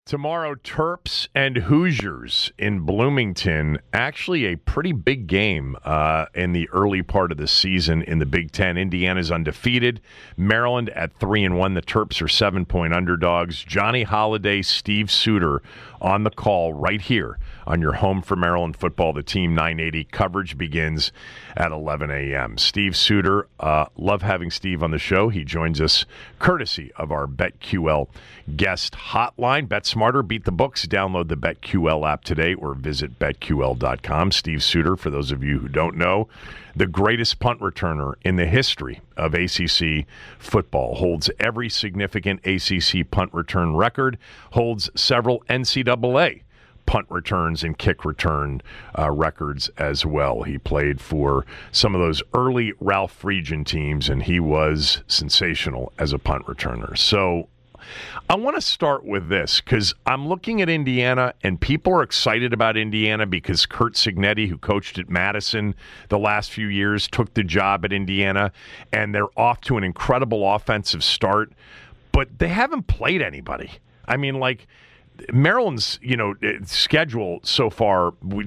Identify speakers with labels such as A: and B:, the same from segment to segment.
A: Tomorrow, Terps and Hoosiers in Bloomington. Actually, a pretty big game in the early part of the season in the Big Ten. Indiana's undefeated. Maryland at 3-1. The Terps are 7-point underdogs. Johnny Holiday, Steve Suter on the call right here on your home for Maryland football. The Team 980 coverage begins at 11 a.m. Steve Suter, love having Steve on the show. He joins us courtesy of our BetQL guest hotline. Bet smarter, beat the books. Download the BetQL app today or visit BetQL.com. Steve Suter, for those of you who don't know, the greatest punt returner in the history of ACC football, holds every significant ACC punt return record, holds several NCAA punt returns and kick return records as well. He played for some of those early Ralph Friedgen teams, and he was sensational as a punt returner. So I want to start with this because I'm looking at Indiana, and people are excited about Indiana because Curt Cignetti, who coached at Madison the last few years, took the job at Indiana, and they're off to an incredible offensive start, but they haven't played anybody. I mean, like, Maryland's, schedule so far, they're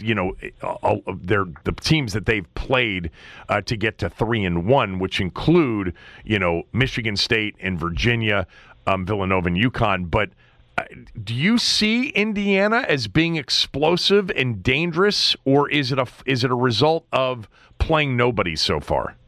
A: the teams that they've played to get to 3-1, which include, Michigan State and Virginia, Villanova and UConn. But do you see Indiana as being explosive and dangerous, or is it a result of playing nobody so far?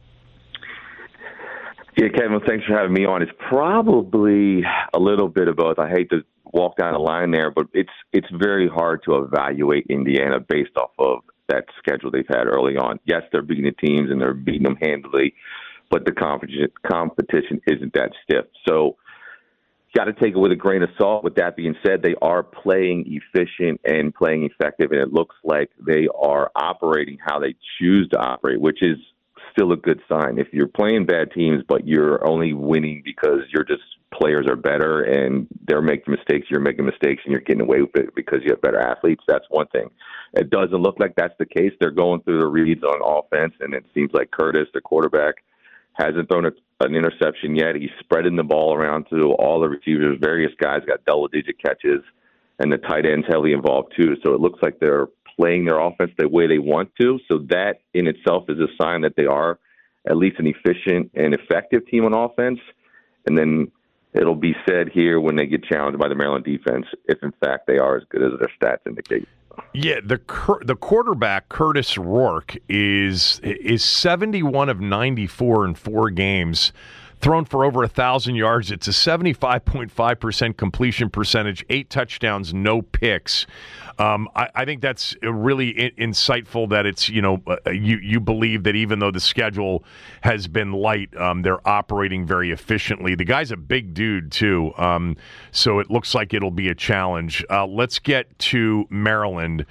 B: Yeah, Kevin, thanks for having me on. It's probably a little bit of both. I hate to walk down the line there, but it's very hard to evaluate Indiana based off of that schedule they've had early on. Yes, they're beating the teams and they're beating them handily, but the competition isn't that stiff. So got to take it with a grain of salt. With that being said, they are playing efficient and playing effective, and it looks like they are operating how they choose to operate, which is still a good sign. If you're playing bad teams, but you're only winning because you're just players are better and they're making mistakes, you're making mistakes, and you're getting away with it because you have better athletes, that's one thing. It doesn't look like that's the case. They're going through the reads on offense, and it seems like Curtis, the quarterback, hasn't thrown an interception yet. He's spreading the ball around to all the receivers. Various guys got double-digit catches, and the tight end's heavily involved too. So it looks like they're playing their offense the way they want to. So that in itself is a sign that they are at least an efficient and effective team on offense. And then it'll be said here when they get challenged by the Maryland defense if, in fact, they are as good as their stats indicate.
A: Yeah, the quarterback, Curtis Rourke, is 71 of 94 in 4 games, thrown for over 1,000 yards. It's a 75.5% completion percentage, 8 touchdowns, no picks. I think that's really insightful that it's, you believe that even though the schedule has been light, they're operating very efficiently. The guy's a big dude, too, so it looks like it'll be a challenge. Let's get to Maryland.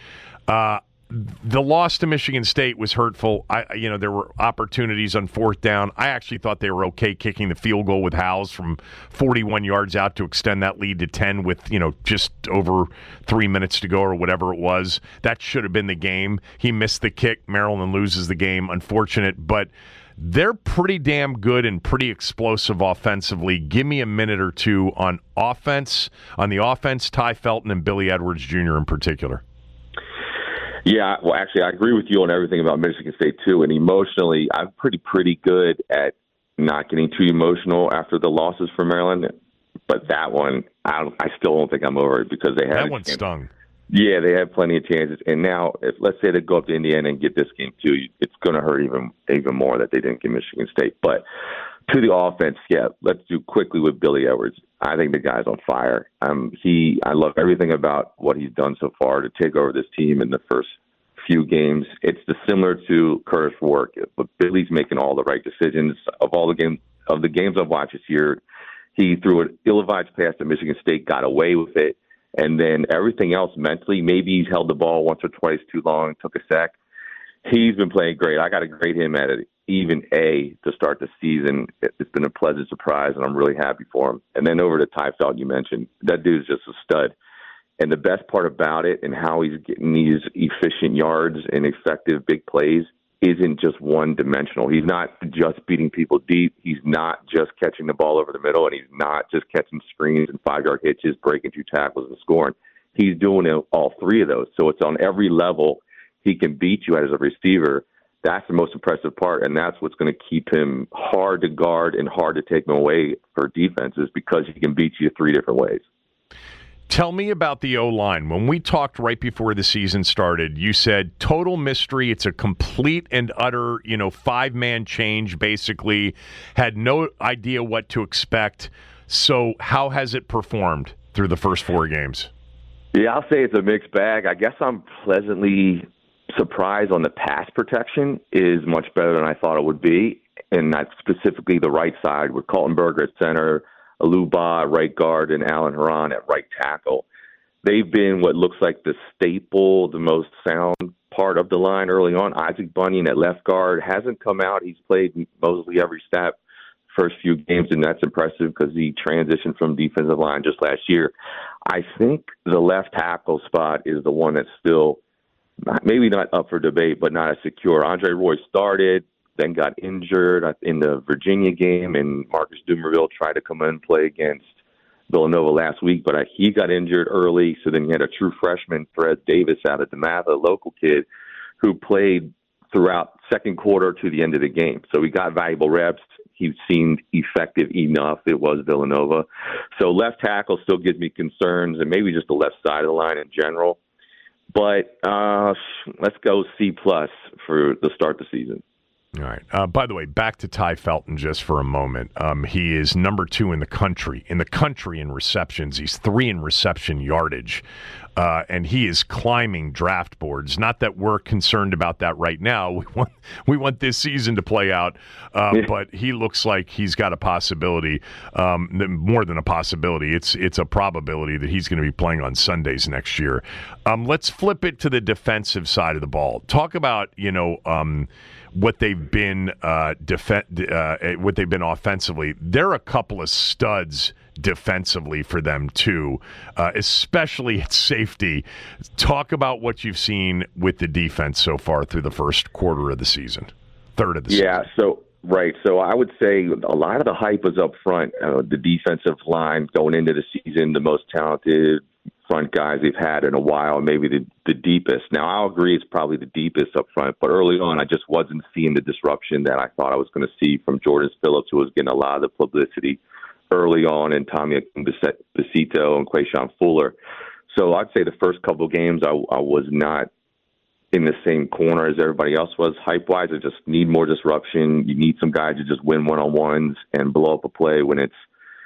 A: The loss to Michigan State was hurtful. There were opportunities on 4th down. I actually thought they were okay kicking the field goal with Howes from 41 yards out to extend that lead to 10 with, just over 3 minutes to go or whatever it was. That should have been the game. He missed the kick. Maryland loses the game. Unfortunate, but they're pretty damn good and pretty explosive offensively. Give me a minute or two on offense. On the offense, Ty Felton and Billy Edwards Jr. in particular.
B: Yeah, well, actually, I agree with you on everything about Michigan State, too. And emotionally, I'm pretty good at not getting too emotional after the losses for Maryland. But that one, I still don't think I'm over it because they had
A: that one stung.
B: Yeah, they had plenty of chances. And now, if let's say they go up to Indiana and get this game, too, it's going to hurt even more that they didn't get Michigan State. But to the offense, yeah, let's do quickly with Billy Edwards. I think the guy's on fire. I love everything about what he's done so far to take over this team in the first few games. It's similar to Curtis Rourke, but Billy's making all the right decisions. Of the games I've watched this year, he threw an ill-advised pass to Michigan State, got away with it, and then everything else mentally, maybe he's held the ball once or twice too long, took a sack. He's been playing great. I got to grade him at an even A to start the season. It's been a pleasant surprise, and I'm really happy for him. And then over to Ty Felton, you mentioned. That dude's just a stud. And the best part about it and how he's getting these efficient yards and effective big plays isn't just one-dimensional. He's not just beating people deep. He's not just catching the ball over the middle, and he's not just catching screens and 5-yard hitches, breaking 2 tackles and scoring. He's doing all 3 of those. So it's on every level he can beat you as a receiver. That's the most impressive part, and that's what's going to keep him hard to guard and hard to take him away for defenses, because he can beat you 3 different ways.
A: Tell me about the O-line. When we talked right before the season started, you said total mystery. It's a complete and utter, 5-man change, basically. Had no idea what to expect. So how has it performed through the first 4 games?
B: Yeah, I'll say it's a mixed bag. I guess I'm pleasantly surprised on the pass protection is much better than I thought it would be. And that's specifically the right side with Kaltenberger at center, Aluba at right guard, and Alan Haran at right tackle. They've been what looks like the staple, the most sound part of the line early on. Isaac Bunyan at left guard hasn't come out. He's played mostly every snap first few games, and that's impressive because he transitioned from defensive line just last year. I think the left tackle spot is the one that's still maybe not up for debate, but not as secure. Andre Roy started, then got injured in the Virginia game, and Marcus Dumerville tried to come in and play against Villanova last week, but he got injured early, so then you had a true freshman, Fred Davis, out of DeMatha, a local kid, who played throughout second quarter to the end of the game. So he got valuable reps. He seemed effective enough. It was Villanova. So left tackle still gives me concerns, and maybe just the left side of the line in general. But let's go C+ for the start of the season.
A: All right. By the way, back to Ty Felton just for a moment. He is number 2 in the country in receptions. He's 3 in reception yardage, and he is climbing draft boards. Not that we're concerned about that right now. We want this season to play out, but he looks like he's got a possibility, more than a possibility. It's a probability that he's going to be playing on Sundays next year. Let's flip it to the defensive side of the ball. Talk about what they've been what they've been offensively. They're a couple of studs defensively for them too, especially at safety. Talk about what you've seen with the defense so far through the first quarter of the season, third of the season.
B: Yeah, so I would say a lot of the hype was up front. The defensive line going into the season, the most talented front guys they've had in a while, maybe the deepest. Now, I'll agree it's probably the deepest up front, but early on I just wasn't seeing the disruption that I thought I was going to see from Jordan Phillips, who was getting a lot of the publicity early on, and Tommy Basito and Quayshawn Fuller. So I'd say the first couple of games I was not in the same corner as everybody else was hype-wise. I just need more disruption. You need some guys to just win one-on-ones and blow up a play when it's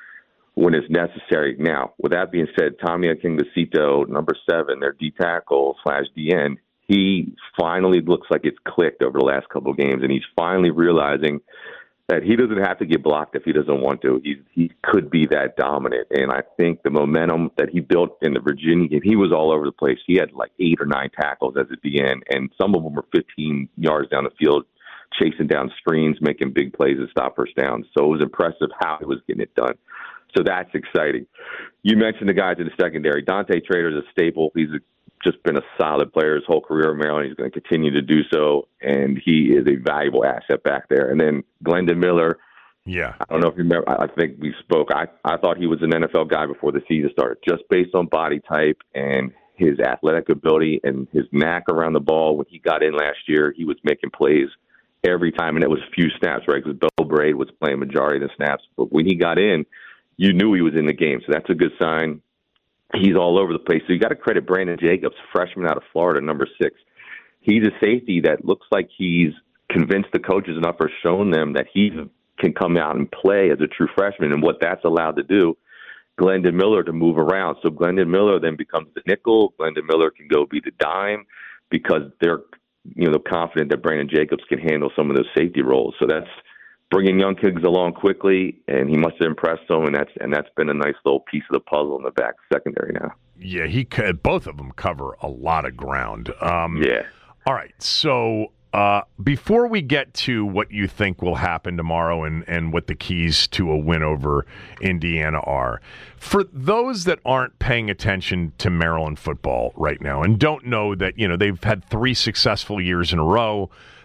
B: necessary. Now, with that being said, Tommy Akingbasito, number 7, their D tackle / D end, he finally looks like it's clicked over the last couple of games, and he's finally realizing that he doesn't have to get blocked if he doesn't want to. He could be that dominant, and I think the momentum that he built in the Virginia game, he was all over the place. He had like 8 or 9 tackles as a DN, and some of them were 15 yards down the field, chasing down screens, making big plays and stop first downs. So it was impressive how he was getting it done. So that's exciting. You mentioned the guys in the secondary. Dante Trader's a staple. He's just been a solid player his whole career in Maryland. He's going to continue to do so, and he is a valuable asset back there. And then Glendon Miller.
A: Yeah.
B: I don't know if you remember. I think we spoke. I thought he was an NFL guy before the season started, just based on body type and his athletic ability and his knack around the ball. When he got in last year, he was making plays every time, and it was a few snaps, right? Because Bill Braid was playing majority of the snaps. But when he got in, you knew he was in the game, so that's a good sign. He's all over the place. So you got to credit Brandon Jacobs, freshman out of Florida, number 6. He's a safety that looks like he's convinced the coaches enough or shown them that he can come out and play as a true freshman, and what that's allowed to do, Glendon Miller to move around. So Glendon Miller then becomes the nickel. Glendon Miller can go be the dime because they're confident that Brandon Jacobs can handle some of those safety roles. So that's bringing young kids along quickly, and he must have impressed them, and that's been a nice little piece of the puzzle in the back secondary now.
A: Yeah, both of them cover a lot of ground.
B: Yeah.
A: All right, so before we get to what you think will happen tomorrow and what the keys to a win over Indiana are, for those that aren't paying attention to Maryland football right now and don't know that they've had 3 successful years in a row,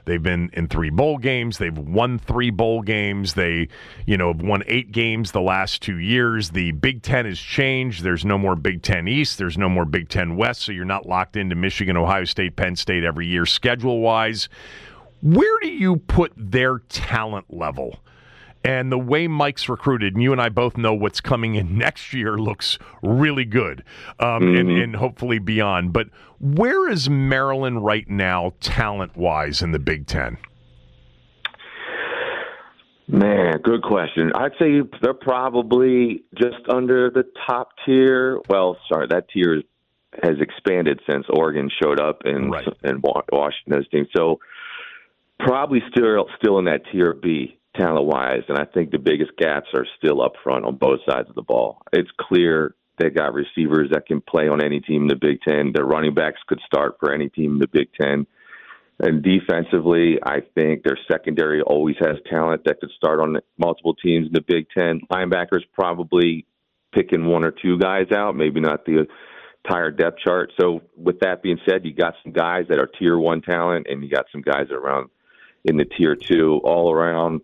A: They've been in 3 bowl games. They've won 3 bowl games. They, have won 8 games the last 2 years. The Big Ten has changed. There's no more Big Ten East. There's no more Big Ten West, so you're not locked into Michigan, Ohio State, Penn State every year schedule-wise. Where do you put their talent level? And the way Mike's recruited, and you and I both know what's coming in next year looks really good, and hopefully beyond. But where is Maryland right now, talent-wise, in the Big Ten?
B: Man, good question. I'd say they're probably just under the top tier. Well, sorry, that tier has expanded since Oregon showed up in Washington's team. So probably still in that tier B. Talent-wise, and I think the biggest gaps are still up front on both sides of the ball. It's clear they got receivers that can play on any team in the Big Ten. Their running backs could start for any team in the Big Ten. And defensively, I think their secondary always has talent that could start on multiple teams in the Big Ten. Linebackers probably picking 1 or 2 guys out, maybe not the entire depth chart. So with that being said, you got some guys that are tier 1 talent, and you got some guys around in the tier 2 all around.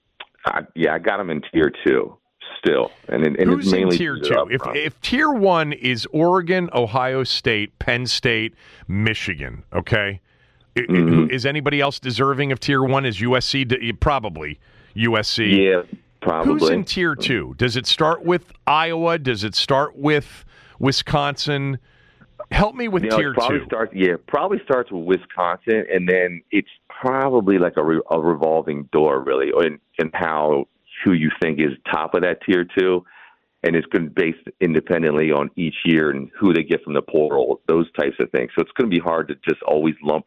B: I got them in tier 2 still, and
A: who's
B: it's mainly
A: in tier 2? If tier 1 is Oregon, Ohio State, Penn State, Michigan, okay, is anybody else deserving of tier 1? Is USC? Probably USC.
B: Yeah, probably.
A: Who's in tier 2? Does it start with Iowa? Does it start with Wisconsin? Help me with tier 2.
B: Probably starts with Wisconsin, and then it's probably like a revolving door, really, in who you think is top of that tier 2, and it's going to be based independently on each year and who they get from the portal, those types of things. So it's going to be hard to just always lump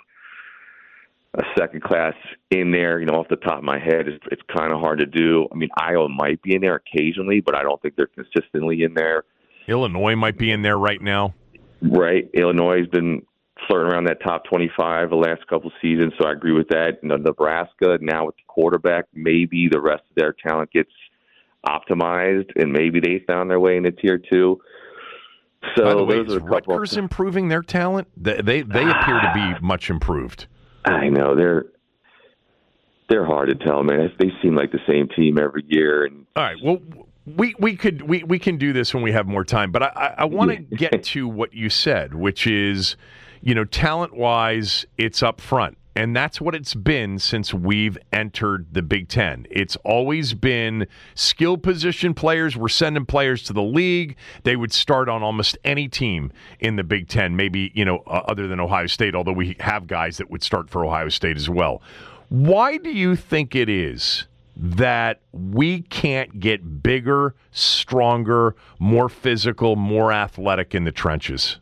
B: a second class in there. Off the top of my head, it's kind of hard to do. I mean, Iowa might be in there occasionally, but I don't think they're consistently in there.
A: Illinois might be in there right now.
B: Right. Illinois has been flirting around that top 25 the last couple of seasons, so I agree with that. Nebraska, now with the quarterback, maybe the rest of their talent gets optimized, and maybe they found their way into tier 2. So
A: by the way, is Rutgers improving their talent? They appear to be much improved.
B: I know. They're hard to tell, man. They seem like the same team every year. And
A: all right, well, we can do this when we have more time, but I want to get to what you said, which is, talent-wise, it's up front. And that's what it's been since we've entered the Big Ten. It's always been skill position players. We're sending players to the league. They would start on almost any team in the Big Ten, maybe, other than Ohio State, although we have guys that would start for Ohio State as well. Why do you think it is that we can't get bigger, stronger, more physical, more athletic in the trenches?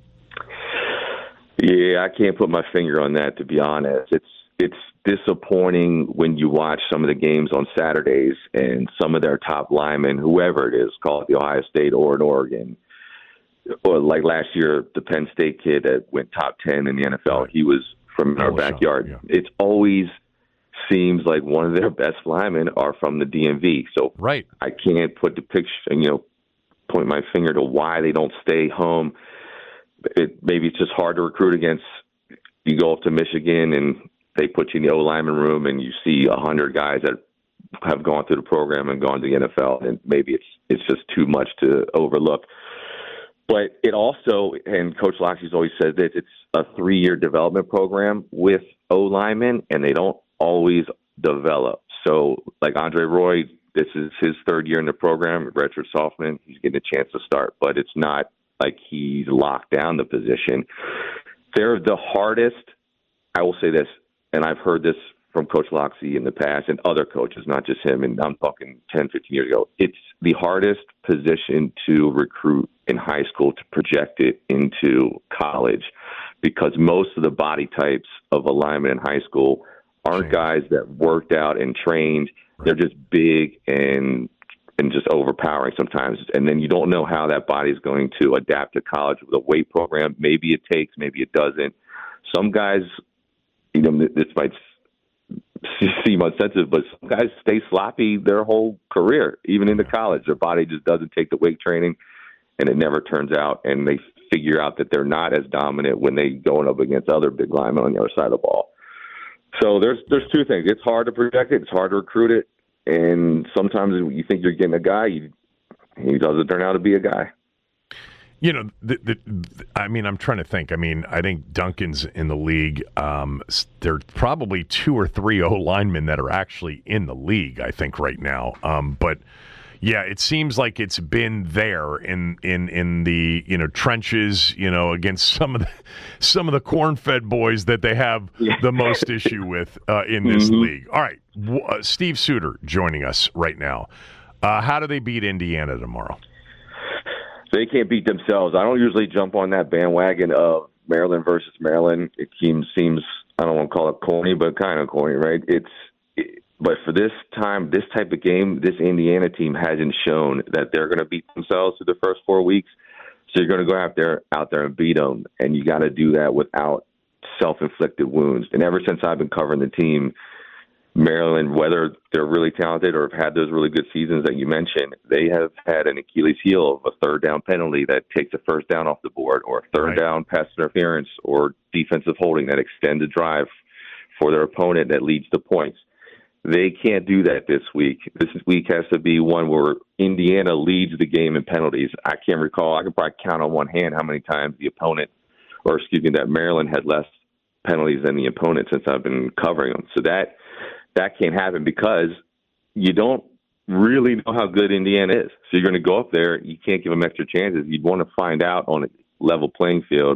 B: Yeah, I can't put my finger on that, to be honest. It's disappointing when you watch some of the games on Saturdays and some of their top linemen, whoever it is, call it the Ohio State or an Oregon, or like last year, the Penn State kid that went top 10 in the NFL. He was from our backyard. Yeah. It always seems like one of their best linemen are from the DMV. So
A: right.
B: I can't put the picture, point my finger to why they don't stay home. Maybe it's just hard to recruit against. You go up to Michigan and they put you in the O-lineman room and you see 100 guys that have gone through the program and gone to the NFL, and maybe it's just too much to overlook. But it also, and Coach Locksley's always said this, it's a 3-year development program with O-linemen, and they don't always develop. So like Andre Roy, this is his 3rd year in the program, redshirt sophomore, he's getting a chance to start, but it's not like he's locked down the position. They're the hardest, I will say this, and I've heard this from Coach Locksley in the past and other coaches, not just him, and I'm talking 10, 15 years ago. It's the hardest position to recruit in high school to project it into college, because most of the body types of a lineman in high school aren't guys that worked out and trained. They're just big and just overpowering sometimes. And then you don't know how that body is going to adapt to college with a weight program. Maybe it takes, maybe it doesn't. Some guys, this might seem insensitive, but some guys stay sloppy their whole career, even into college. Their body just doesn't take the weight training, and it never turns out. And they figure out that they're not as dominant when they going up against other big linemen on the other side of the ball. So there's two things. It's hard to project it. It's hard to recruit it. And sometimes you think you're getting a guy, he doesn't turn out to be a guy.
A: You know, I mean, I'm trying to think. I mean, I think Duncan's in the league. There are probably 2 or 3 O-linemen that are actually in the league, I think, right now. But yeah, it seems like it's been there in the trenches, against some of the corn-fed boys that they have the most issue with in this league. All right, Steve Suter joining us right now. How do they beat Indiana tomorrow?
B: They can't beat themselves. I don't usually jump on that bandwagon of Maryland versus Maryland. It seems I don't want to call it corny, but kind of corny, right? But for this type of game, this Indiana team hasn't shown that they're going to beat themselves through the first 4 weeks. So you're going to go out there and beat them, and you got to do that without self-inflicted wounds. And ever since I've been covering the team, Maryland, whether they're really talented or have had those really good seasons that you mentioned, they have had an Achilles heel of a third down penalty that takes a first down off the board, or a third down pass interference, or defensive holding that extends a drive for their opponent that leads to points. They can't do that this week. This week has to be one where Indiana leads the game in penalties. I can't recall. I could probably count on one hand how many times that Maryland had less penalties than the opponent since I've been covering them. So that can't happen because you don't really know how good Indiana is. So you're going to go up there. You can't give them extra chances. You'd want to find out on a level playing field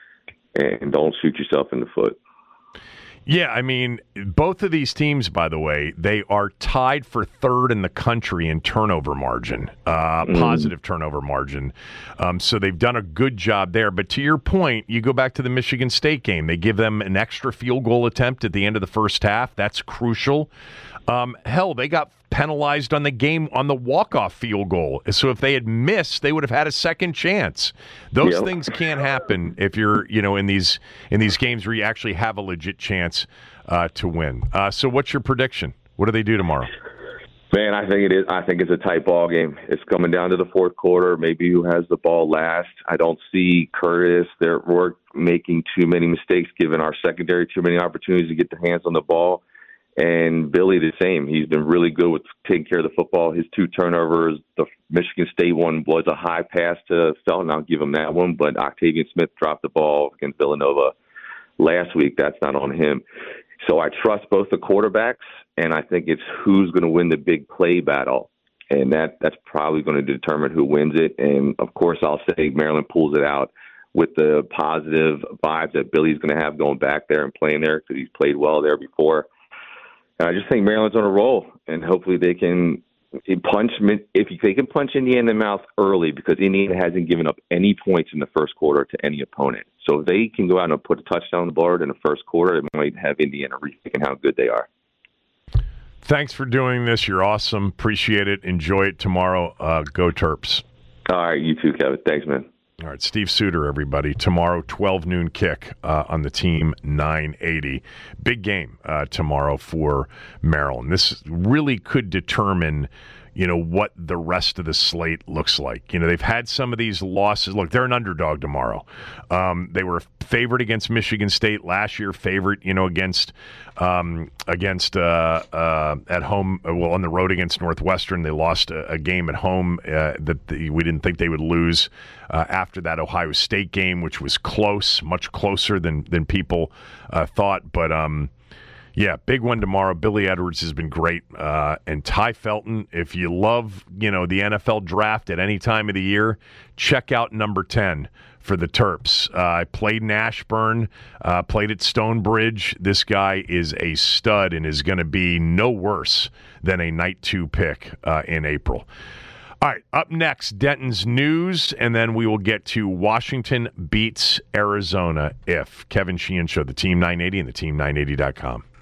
B: and don't shoot yourself in the foot.
A: Yeah, I mean, both of these teams, by the way, they are tied for third in the country in turnover margin, positive turnover margin. So they've done a good job there. But to your point, you go back to the Michigan State game. They give them an extra field goal attempt at the end of the first half. That's crucial. Hell, they got penalized on the walk-off field goal. So if they had missed, they would have had a second chance. Those things can't happen if you're, in these games where you actually have a legit chance to win. So what's your prediction? What do they do tomorrow?
B: Man, I think it is. I think it's a tight ball game. It's coming down to the fourth quarter. Maybe who has the ball last. I don't see Curtis. We're making too many mistakes, giving our secondary too many opportunities to get their hands on the ball. And Billy the same. He's been really good with taking care of the football. His 2 turnovers, the Michigan State one was a high pass to Felton. I'll give him that one. But Octavian Smith dropped the ball against Villanova last week. That's not on him. So I trust both the quarterbacks, and I think it's who's going to win the big play battle. And that's probably going to determine who wins it. And, of course, I'll say Maryland pulls it out with the positive vibes that Billy's going to have going back there and playing there because he's played well there before. I just think Maryland's on a roll, and hopefully they can punch. If they can punch Indiana in the mouth early, because Indiana hasn't given up any points in the first quarter to any opponent. So if they can go out and put a touchdown on the board in the first quarter, it might have Indiana rethinking how good they are.
A: Thanks for doing this. You're awesome. Appreciate it. Enjoy it tomorrow. Go Terps.
B: All right, you too, Kevin. Thanks, man.
A: All right, Steve Suter, everybody. Tomorrow, 12 noon kick on the Team 980. Big game tomorrow for Maryland. This really could determine, what the rest of the slate looks like. They've had some of these losses. Look, they're an underdog tomorrow. They were favored against Michigan State last year, favorite, against at home, on the road against Northwestern. They lost a game at home that we didn't think they would lose after that Ohio State game, which was close, much closer than people thought. But yeah, big one tomorrow. Billy Edwards has been great. And Ty Felton, if you love, the NFL draft at any time of the year, check out number 10 for the Terps. I played in Ashburn, played at Stonebridge. This guy is a stud and is going to be no worse than a night 2 pick in April. All right, up next, Denton's news, and then we will get to Washington beats Arizona if. Kevin Sheehan Show, the Team 980 and the Team980.com.